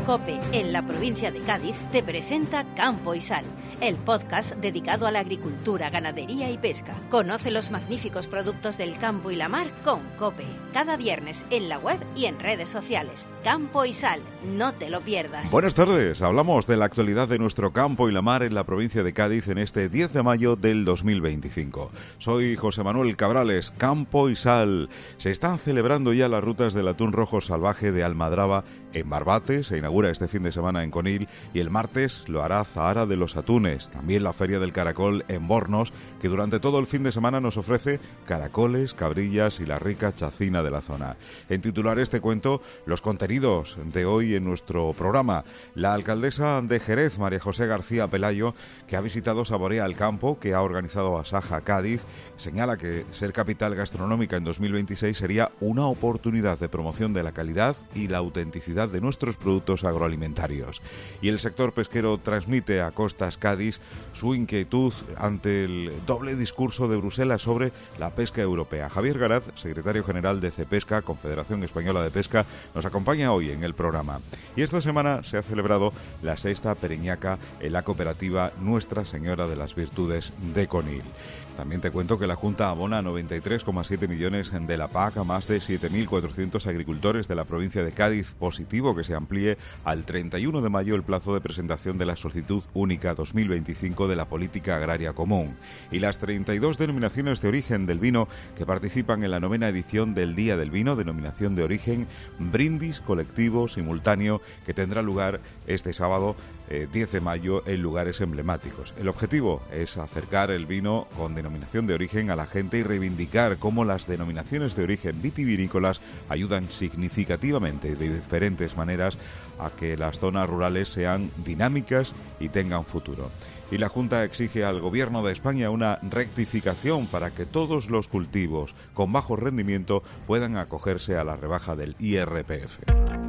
COPE, en la provincia de Cádiz, te presenta Campo y Sal, el podcast dedicado a la agricultura, ganadería y pesca. Conoce los magníficos productos del campo y la mar con COPE. Cada viernes en la web y en redes sociales. Campo y Sal, no te lo pierdas. Buenas tardes, hablamos de la actualidad de nuestro campo y la mar en la provincia de Cádiz en este 10 de mayo del 2025. Soy José Manuel Cabrales. Campo y Sal. Se están celebrando ya las rutas del atún rojo salvaje de Almadraba en Barbate, se inaugura este fin de semana en Conil y el martes lo hará Zahara de los Atunes, también la Feria del Caracol en Bornos, que durante todo el fin de semana nos ofrece caracoles, cabrillas y la rica chacina de la zona. En titulares te cuento los contenidos de hoy en nuestro programa. La alcaldesa de Jerez, María José García Pelayo, que ha visitado Saborea el Campo, que ha organizado Asaja Cádiz, señala que ser capital gastronómica en 2026 sería una oportunidad de promoción de la calidad y la autenticidad de nuestros productos agroalimentarios. Y el sector pesquero transmite a Costas Cádiz su inquietud ante el doble discurso de Bruselas sobre la pesca europea. Javier Garat, secretario general de Cepesca, Confederación Española de Pesca, nos acompaña hoy en el programa. Y esta semana se ha celebrado la sexta pereñaca en la cooperativa Nuestra Señora de las Virtudes de Conil. También te cuento que la Junta abona 93,7 millones de la PAC a más de 7.400 agricultores de la provincia de Cádiz. Positivo que se amplíe al 31 de mayo el plazo de presentación de la solicitud única 2025 de la Política Agraria Común. Y las 32 denominaciones de origen del vino que participan en la 9ª edición del Día del Vino, denominación de origen, brindis colectivo simultáneo que tendrá lugar este sábado 10 de mayo en lugares emblemáticos. El objetivo es acercar el vino con denominación de origen a la gente y reivindicar cómo las denominaciones de origen vitivinícolas ayudan significativamente de diferentes maneras a que las zonas rurales sean dinámicas y tengan futuro. Y la Junta exige al Gobierno de España una rectificación para que todos los cultivos con bajo rendimiento puedan acogerse a la rebaja del IRPF.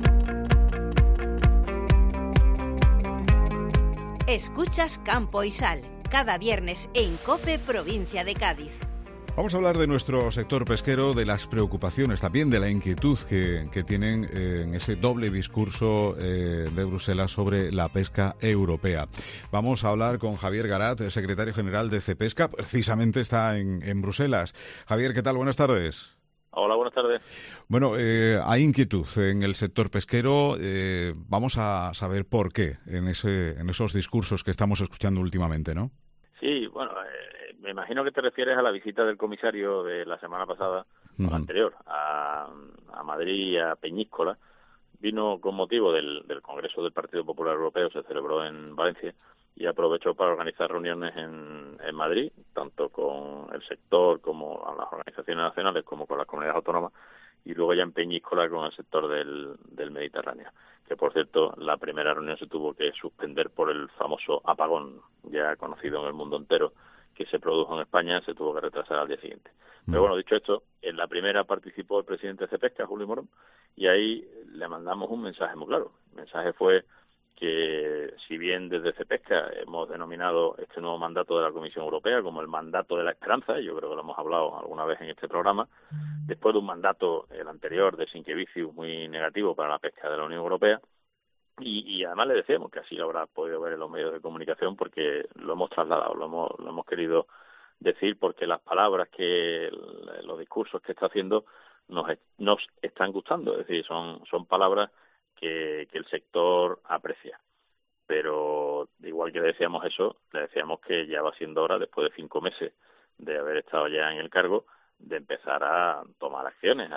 Escuchas Campo y Sal, cada viernes en COPE, provincia de Cádiz. Vamos a hablar de nuestro sector pesquero, de las preocupaciones, también de la inquietud que tienen en ese doble discurso de Bruselas sobre la pesca europea. Vamos a hablar con Javier Garat, secretario general de Cepesca, precisamente está en Bruselas. Javier, ¿qué tal? Buenas tardes. Hola, buenas tardes. Bueno, hay inquietud en el sector pesquero. Vamos a saber por qué en esos discursos que estamos escuchando últimamente, ¿no? Sí, bueno, me imagino que te refieres a la visita del comisario de la semana pasada, o la anterior, a Madrid y a Peñíscola. Vino con motivo del Congreso del Partido Popular Europeo, se celebró en Valencia, y aprovechó para organizar reuniones en Madrid, tanto con el sector como con las organizaciones nacionales como con las comunidades autónomas, y luego ya en Peñíscola con el sector del Mediterráneo, que por cierto la primera reunión se tuvo que suspender por el famoso apagón ya conocido en el mundo entero que se produjo en España, se tuvo que retrasar al día siguiente. Pero bueno, dicho esto, en la primera participó el presidente de Cepesca, Julio Morón, y ahí le mandamos un mensaje muy claro. El mensaje fue que si bien desde Cepesca hemos denominado este nuevo mandato de la Comisión Europea como el mandato de la esperanza, yo creo que lo hemos hablado alguna vez en este programa, después de un mandato, el anterior, de Sinquevicius, muy negativo para la pesca de la Unión Europea, y además le decíamos que así lo habrá podido ver en los medios de comunicación porque lo hemos trasladado, lo hemos querido decir porque las palabras los discursos que está haciendo nos están gustando, es decir, son palabras que el sector aprecia. Pero igual que le decíamos eso, le decíamos que ya va siendo hora, después de 5 meses de haber estado ya en el cargo, de empezar a tomar acciones,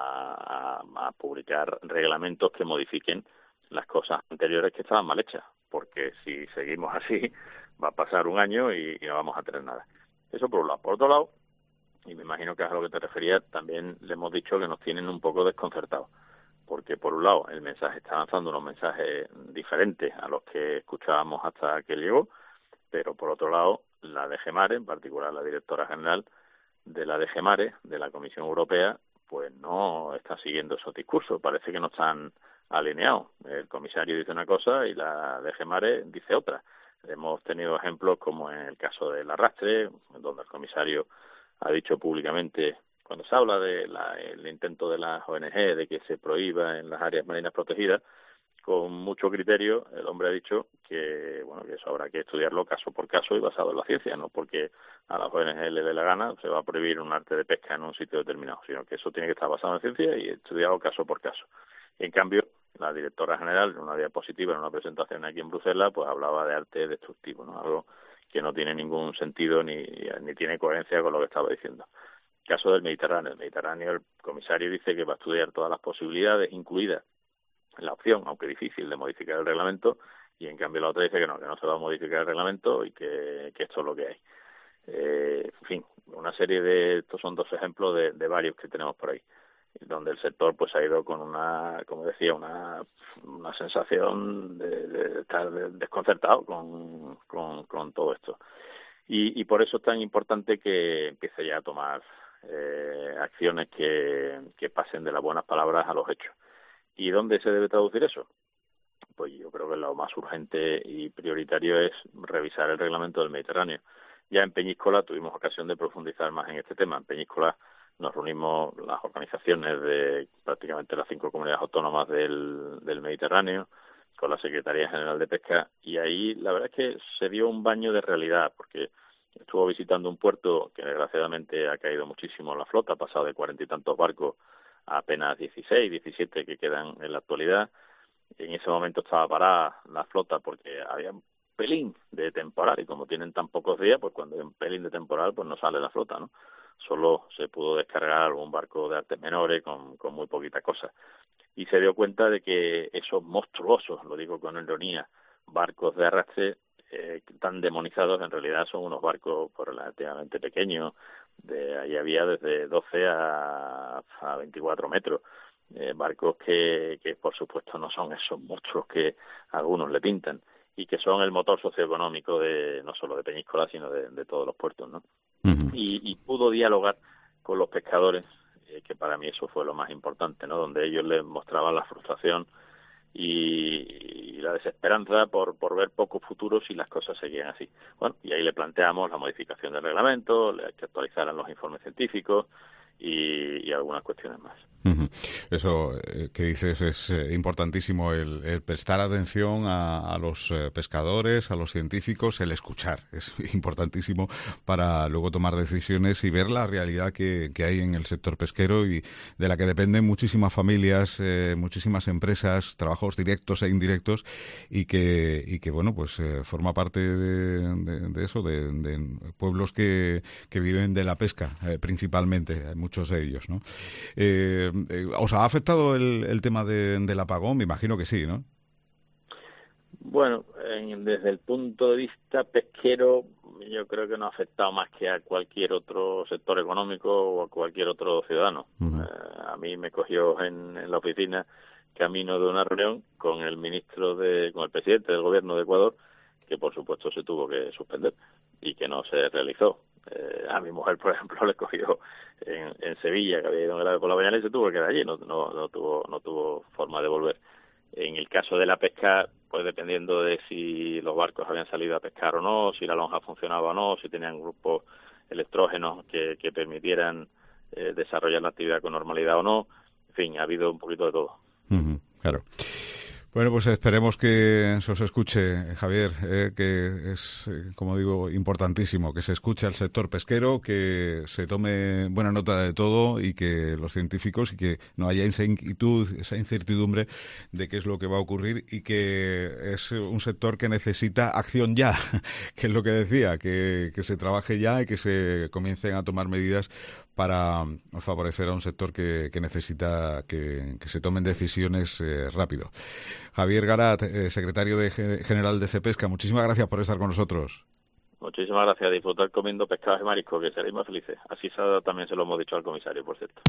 a publicar reglamentos que modifiquen las cosas anteriores que estaban mal hechas, porque si seguimos así va a pasar un año y no vamos a tener nada. Eso por un lado. Por otro lado, y me imagino que es a lo que te referías, también le hemos dicho que nos tienen un poco desconcertados, porque por un lado el mensaje está lanzando unos mensajes diferentes a los que escuchábamos hasta que llegó, pero por otro lado la DG Mare, en particular la directora general de la DG Mare, de la Comisión Europea, pues no está siguiendo esos discursos, parece que no están alineados. El comisario dice una cosa y la DG Mare dice otra. Hemos tenido ejemplos como en el caso del arrastre, donde el comisario ha dicho públicamente, cuando se habla de el intento de las ONG de que se prohíba en las áreas marinas protegidas, con mucho criterio, el hombre ha dicho que que eso habrá que estudiarlo caso por caso y basado en la ciencia, no porque a las ONG le dé la gana se va a prohibir un arte de pesca en un sitio determinado, sino que eso tiene que estar basado en ciencia y estudiado caso por caso. En cambio, la directora general, en una diapositiva, en una presentación aquí en Bruselas, pues hablaba de arte destructivo, ¿no? Algo que no tiene ningún sentido ni tiene coherencia con lo que estaba diciendo. Caso del Mediterráneo. El Mediterráneo, el comisario dice que va a estudiar todas las posibilidades, incluida la opción, aunque difícil, de modificar el reglamento, y en cambio la otra dice que no se va a modificar el reglamento y que esto es lo que hay. En fin, una serie de... Estos son dos ejemplos de varios que tenemos por ahí, donde el sector pues ha ido con una sensación de estar desconcertado con todo esto. Y por eso es tan importante que empiece ya a tomar acciones que pasen de las buenas palabras a los hechos. ¿Y dónde se debe traducir eso? Pues yo creo que lo más urgente y prioritario es revisar el reglamento del Mediterráneo. Ya en Peñíscola tuvimos ocasión de profundizar más en este tema. En Peñíscola nos reunimos las organizaciones de prácticamente las 5 comunidades autónomas del Mediterráneo con la Secretaría General de Pesca, y ahí la verdad es que se dio un baño de realidad, porque estuvo visitando un puerto que desgraciadamente ha caído muchísimo la flota, ha pasado de 40 y tantos barcos a apenas 16, 17 que quedan en la actualidad. En ese momento estaba parada la flota porque había un pelín de temporal, y como tienen tan pocos días, pues cuando hay un pelín de temporal pues no sale la flota, ¿no? Solo se pudo descargar algún barco de artes menores con muy poquita cosa. Y se dio cuenta de que esos monstruosos, lo digo con ironía, barcos de arrastre tan demonizados, en realidad son unos barcos relativamente pequeños. Ahí había desde 12 a 24 metros. Barcos que por supuesto no son esos monstruos que algunos le pintan, y que son el motor socioeconómico no solo de Peñíscola, sino de todos los puertos, ¿no? Uh-huh. Y pudo dialogar con los pescadores, que para mí eso fue lo más importante, ¿no? Donde ellos les mostraban la frustración y la desesperanza por ver poco futuro si las cosas seguían así. Bueno, y ahí le planteamos la modificación del reglamento, que actualizaran los informes científicos y algunas cuestiones más. Uh-huh. Eso que dices es importantísimo, el prestar atención a los pescadores, a los científicos, el escuchar. Es importantísimo para luego tomar decisiones y ver la realidad que hay en el sector pesquero y de la que dependen muchísimas familias, muchísimas empresas, trabajos directos e indirectos, y que bueno, pues forma parte de eso, de pueblos que viven de la pesca principalmente, muchos de ellos, ¿no? ¿Os ha afectado el tema del apagón? Me imagino que sí, ¿no? Bueno, desde el punto de vista pesquero, yo creo que no ha afectado más que a cualquier otro sector económico o a cualquier otro ciudadano. Uh-huh. A mí me cogió en la oficina, camino de una reunión con el con el presidente del gobierno de Ecuador, que por supuesto se tuvo que suspender y que no se realizó. A mi mujer, por ejemplo, le cogió en Sevilla, que había ido en grave por la mañana, y se tuvo que quedar allí, no tuvo forma de volver. En el caso de la pesca, pues dependiendo de si los barcos habían salido a pescar o no, si la lonja funcionaba o no, si tenían grupos electrógenos que permitieran desarrollar la actividad con normalidad o no, en fin, ha habido un poquito de todo. Uh-huh, claro. Bueno, pues esperemos que se os escuche, Javier, que es, como digo, importantísimo que se escuche al sector pesquero, que se tome buena nota de todo y que los científicos, y que no haya esa inquietud, esa incertidumbre de qué es lo que va a ocurrir, y que es un sector que necesita acción ya, que es lo que decía, que se trabaje ya y que se comiencen a tomar medidas para favorecer a un sector que necesita que se tomen decisiones rápido. Javier Garat, secretario general de Cepesca, muchísimas gracias por estar con nosotros. Muchísimas gracias. Disfrutar comiendo pescados y mariscos, que seréis más felices. Así también se lo hemos dicho al comisario, por cierto.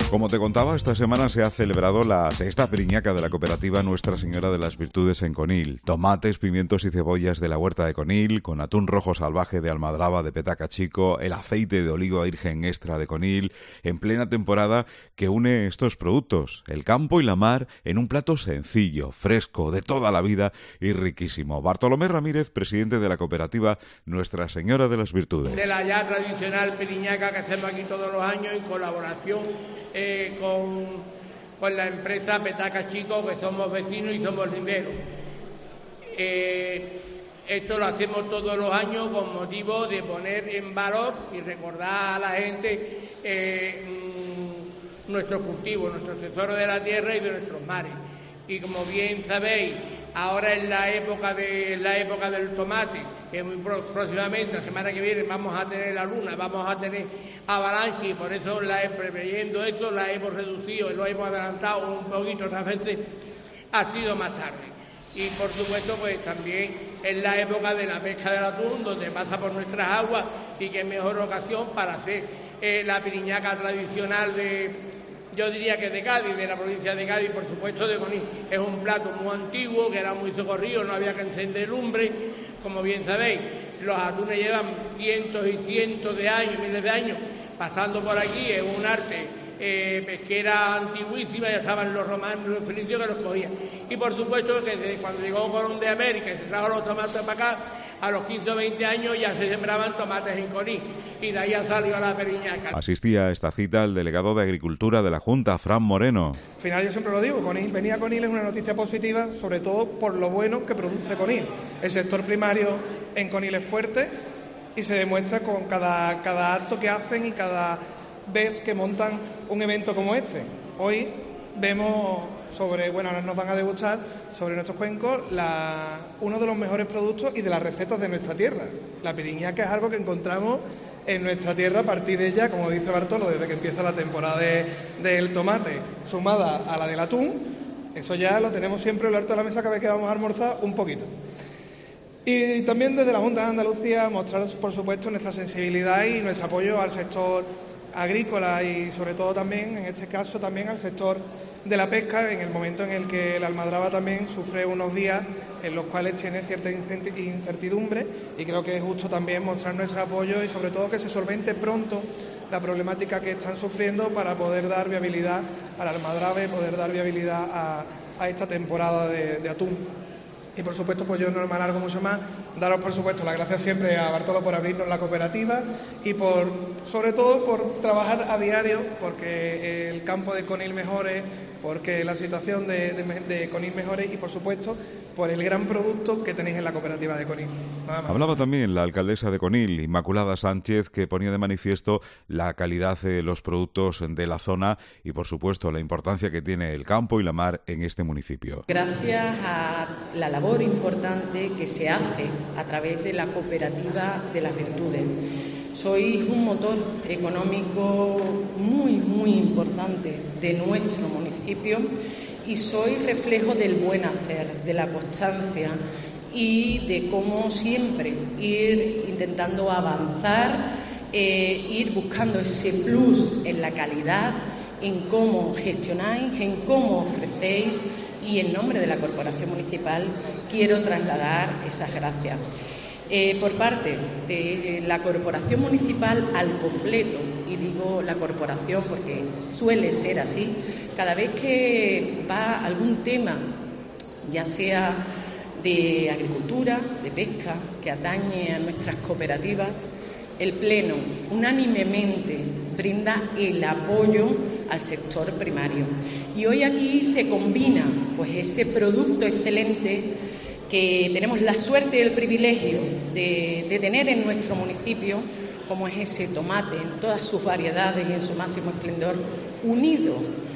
Como te contaba, esta semana se ha celebrado la sexta piriñaca de la cooperativa Nuestra Señora de las Virtudes en Conil. Tomates, pimientos y cebollas de la huerta de Conil, con atún rojo salvaje de Almadraba de Petaca Chico, el aceite de oliva virgen extra de Conil, en plena temporada que une estos productos, el campo y la mar, en un plato sencillo, fresco, de toda la vida y riquísimo. Bartolomé Ramírez, presidente de la cooperativa Nuestra Señora de las Virtudes. De la ya tradicional piriñaca que hacemos aquí todos los años en colaboración con la empresa Petaca Chico, que somos vecinos y somos riberos. Esto lo hacemos todos los años con motivo de poner en valor y recordar a la gente nuestros cultivos, nuestros tesoros de la tierra y de nuestros mares. Y como bien sabéis, ahora es la época del tomate, que muy próximamente, la semana que viene, vamos a tener la luna, vamos a tener avalanche, y por eso preveyendo esto la hemos reducido, lo hemos adelantado un poquito, otras veces ha sido más tarde. Y por supuesto, pues también es la época de la pesca del atún, donde pasa por nuestras aguas, y qué mejor ocasión para hacer la piriñaca tradicional yo diría que de Cádiz, de la provincia de Cádiz, por supuesto de Conil. Es un plato muy antiguo, que era muy socorrido, no había que encender lumbre. Como bien sabéis, los atunes llevan cientos y cientos de años, miles de años, pasando por aquí. Es un arte pesquera antiguísima, ya estaban los romanos y los fenicios que los cogían. Y por supuesto que desde cuando llegó Colón de América y se trajo los tomates para acá, a los 15 o 20 años ya se sembraban tomates en Conil, y de ahí ha salido la piriñaca. Asistía a esta cita el delegado de Agricultura de la Junta, Fran Moreno. Al final yo siempre lo digo, venir a Conil es una noticia positiva, sobre todo por lo bueno que produce Conil. El sector primario en Conil es fuerte y se demuestra con cada acto que hacen y cada vez que montan un evento como este. Hoy vemos ahora nos van a degustar sobre nuestros cuencos uno de los mejores productos y de las recetas de nuestra tierra. La piriñaca es algo que encontramos en nuestra tierra a partir de ella, como dice Bartolo, desde que empieza la temporada del tomate, sumada a la del atún. Eso ya lo tenemos siempre en lo alto de la mesa cada vez que vamos a almorzar un poquito. Y también desde la Junta de Andalucía mostrar, por supuesto, nuestra sensibilidad y nuestro apoyo al sector agrícola y sobre todo también, en este caso, también al sector de la pesca, en el momento en el que la Almadraba también sufre unos días en los cuales tiene cierta incertidumbre, y creo que es justo también mostrar nuestro apoyo y sobre todo que se solvente pronto la problemática que están sufriendo para poder dar viabilidad a la Almadraba y poder dar viabilidad a esta temporada de atún. Y por supuesto, pues yo no me alargo mucho más, daros por supuesto las gracias siempre a Bartolo por abrirnos la cooperativa y sobre todo por trabajar a diario porque el campo de Conil mejore, porque la situación de Conil mejore y por supuesto por el gran producto que tenéis en la cooperativa de Conil. Nada más. Hablaba también la alcaldesa de Conil, Inmaculada Sánchez, que ponía de manifiesto la calidad de los productos de la zona y por supuesto la importancia que tiene el campo y la mar en este municipio. Gracias a la labor importante que se hace a través de la cooperativa de las Virtudes. Sois un motor económico muy, muy importante de nuestro municipio y sois reflejo del buen hacer, de la constancia y de cómo siempre ir intentando avanzar, ir buscando ese plus en la calidad, en cómo gestionáis, en cómo ofrecéis, y en nombre de la Corporación Municipal quiero trasladar esas gracias. Por parte de la Corporación Municipal al completo, y digo la Corporación porque suele ser así, cada vez que va algún tema, ya sea de agricultura, de pesca, que atañe a nuestras cooperativas, el Pleno unánimemente brinda el apoyo al sector primario. Y hoy aquí se combina pues ese producto excelente que tenemos la suerte y el privilegio de tener en nuestro municipio, como es ese tomate en todas sus variedades y en su máximo esplendor, unido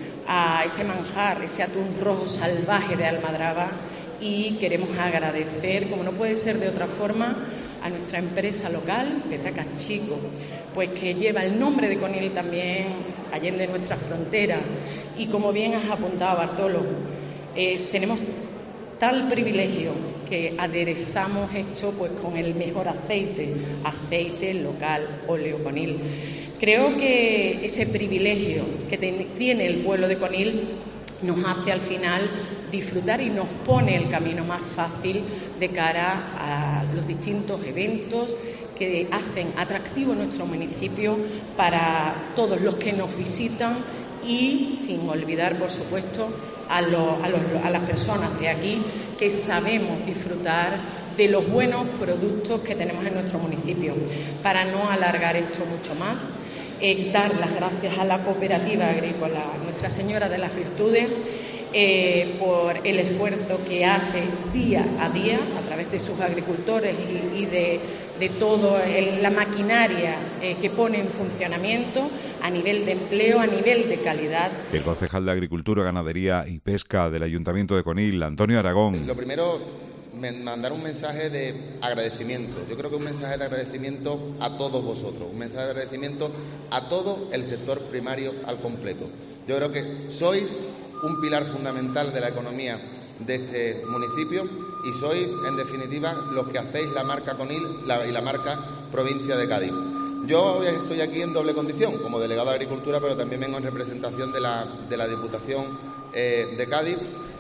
a ese manjar, ese atún rojo salvaje de Almadraba. Y queremos agradecer, como no puede ser de otra forma, a nuestra empresa local, Petaca Chico, pues que lleva el nombre de Conil también allende nuestra frontera. Y como bien has apuntado, Bartolo, tenemos tal privilegio que aderezamos esto pues con el mejor aceite local, óleo Conil, Creo que ese privilegio que tiene el pueblo de Conil nos hace al final disfrutar y nos pone el camino más fácil de cara a los distintos eventos que hacen atractivo nuestro municipio para todos los que nos visitan y sin olvidar, por supuesto, a las personas de aquí que sabemos disfrutar de los buenos productos que tenemos en nuestro municipio. Para no alargar esto mucho más, dar las gracias a la cooperativa agrícola Nuestra Señora de las Virtudes por el esfuerzo que hace día a día a través de sus agricultores y de toda la maquinaria que pone en funcionamiento a nivel de empleo, a nivel de calidad. El concejal de Agricultura, Ganadería y Pesca del Ayuntamiento de Conil, Antonio Aragón. Lo primero, mandar un mensaje de agradecimiento. Yo creo que un mensaje de agradecimiento a todos vosotros, un mensaje de agradecimiento a todo el sector primario al completo. Yo creo que sois un pilar fundamental de la economía de este municipio y sois, en definitiva, los que hacéis la marca Conil y la marca Provincia de Cádiz. Yo estoy aquí en doble condición, como delegado de Agricultura, pero también vengo en representación de la Diputación de Cádiz,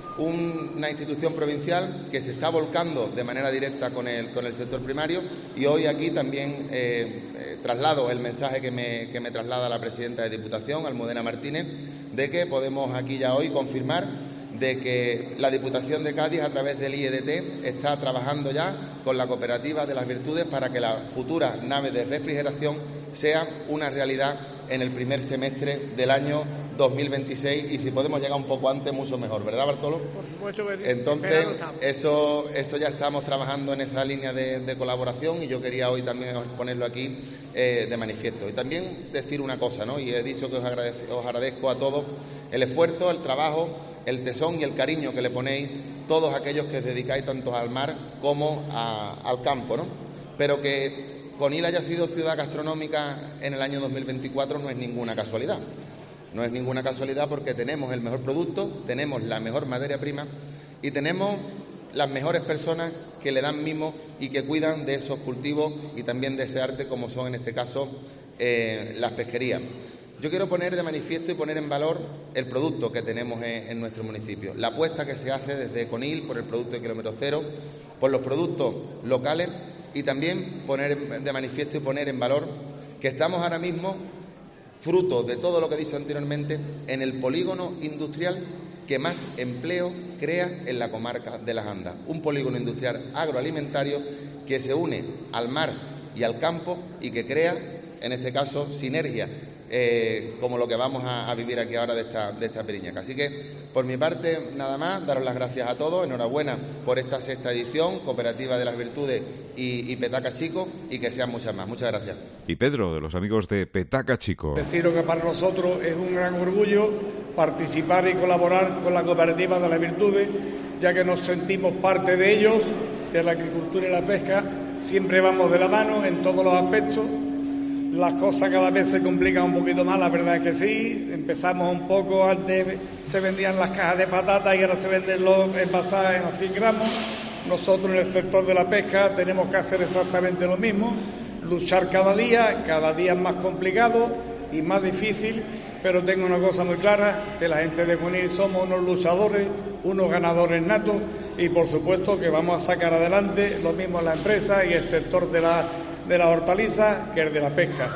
una institución provincial que se está volcando de manera directa con el sector primario, y hoy aquí también traslado el mensaje que me traslada la presidenta de Diputación, Almudena Martínez, de que podemos aquí ya hoy confirmar de que la Diputación de Cádiz, a través del IEDT, está trabajando ya con la Cooperativa de las Virtudes para que la futura nave de refrigeración sea una realidad en el primer semestre del año 2026, y si podemos llegar un poco antes, mucho mejor, ¿verdad, Bartolo? Por supuesto que sí. Entonces, eso ya estamos trabajando en esa línea de colaboración, y yo quería hoy también ponerlo aquí de manifiesto. Y también decir una cosa, ¿no? Y he dicho que os agradezco a todos el esfuerzo, el trabajo, el tesón y el cariño que le ponéis todos aquellos que os dedicáis tanto al mar como al campo, ¿no? Pero que Conil haya sido ciudad gastronómica en el año 2024 no es ninguna casualidad. No es ninguna casualidad, porque tenemos el mejor producto, tenemos la mejor materia prima y tenemos las mejores personas que le dan mimo y que cuidan de esos cultivos y también de ese arte, como son en este caso las pesquerías. Yo quiero poner de manifiesto y poner en valor el producto que tenemos en nuestro municipio, la apuesta que se hace desde Conil por el producto de kilómetro cero, por los productos locales, y también poner de manifiesto y poner en valor que estamos ahora mismo, fruto de todo lo que he dicho anteriormente, en el polígono industrial que más empleo crea en la comarca de Las Andas. Un polígono industrial agroalimentario que se une al mar y al campo y que crea, en este caso, sinergia, como lo que vamos a vivir aquí ahora de esta periñaca. Así que, por mi parte, nada más, daros las gracias a todos, enhorabuena por esta 6ª edición, Cooperativa de las Virtudes y Petaca Chico, y que sean muchas más. Muchas gracias. Y Pedro, de los amigos de Petaca Chico. Deciros que para nosotros es un gran orgullo participar y colaborar con la Cooperativa de las Virtudes, ya que nos sentimos parte de ellos, de la agricultura y la pesca. Siempre vamos de la mano en todos los aspectos. Las cosas cada vez se complican un poquito más, la verdad es que sí. Empezamos un poco, antes se vendían las cajas de patatas y ahora se venden los envasados en 100 gramos. Nosotros en el sector de la pesca tenemos que hacer exactamente lo mismo, luchar cada día es más complicado y más difícil, pero tengo una cosa muy clara, que la gente de Conil somos unos luchadores, unos ganadores natos, y por supuesto que vamos a sacar adelante lo mismo en la empresa y el sector de la hortaliza que el de la pesca.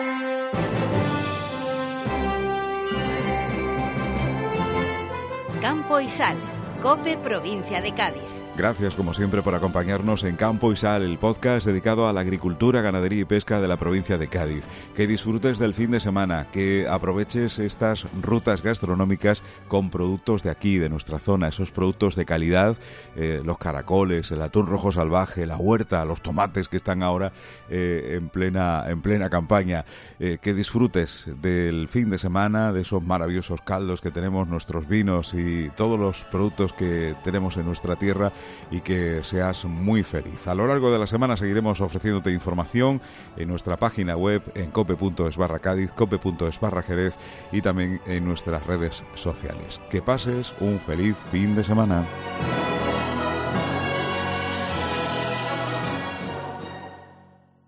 Campo y Sal, COPE Provincia de Cádiz. Gracias, como siempre, por acompañarnos en Campo y Sal, el podcast dedicado a la agricultura, ganadería y pesca de la provincia de Cádiz. Que disfrutes del fin de semana, que aproveches estas rutas gastronómicas con productos de aquí, de nuestra zona, esos productos de calidad, los caracoles, el atún rojo salvaje, la huerta, los tomates que están ahora en plena campaña. Que disfrutes del fin de semana, de esos maravillosos caldos que tenemos, nuestros vinos y todos los productos que tenemos en nuestra tierra, y que seas muy feliz. A lo largo de la semana seguiremos ofreciéndote información en nuestra página web, en cope.es/Cádiz, cope.es/Jerez, y también en nuestras redes sociales. Que pases un feliz fin de semana.